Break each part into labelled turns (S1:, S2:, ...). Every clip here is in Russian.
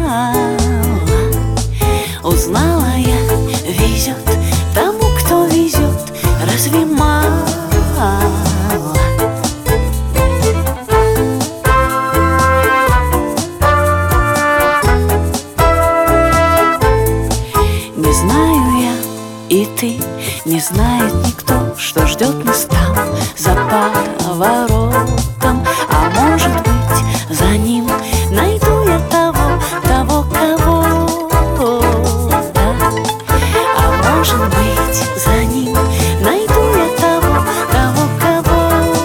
S1: Узнала я, везет тому, кто везет, разве мало? Не знаю я, и ты, не знает никто, что ждет нас там за поворотом. А может быть, за ним найду я того, кого. А может быть, за ним найду я того, кого.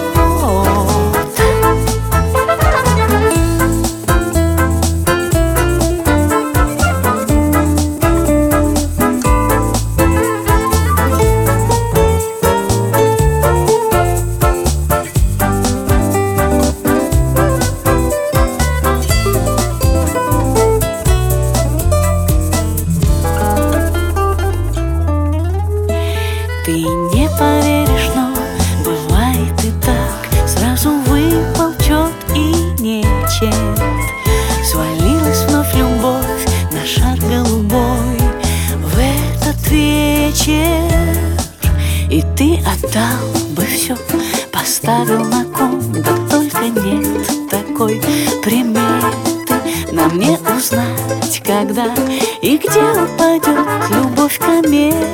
S1: Ты не поверишь, но бывает и так. Сразу выпал чёт и нечет. Свалилась вновь любовь на шар голубой в этот вечер. И ты отдал бы все, поставил на кон, да только нет такой приметы. На мне узнать, когда и где упадет любовь комета.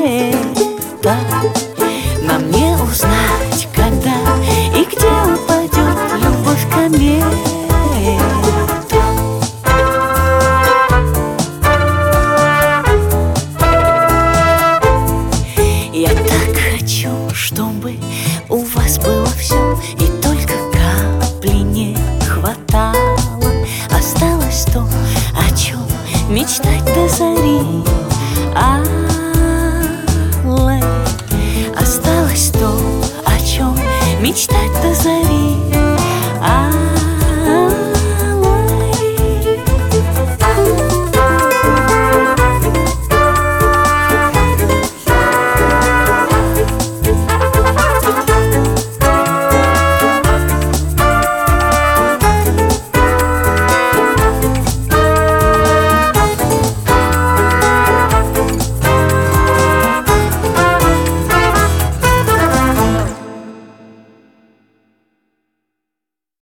S1: На мне узнать, когда и где упадет любовь комета. Я так хочу, чтобы у вас было все, и только капли не хватало. Осталось то, о чем мечтать до зари. Осталось то, о чем мечтать до зари.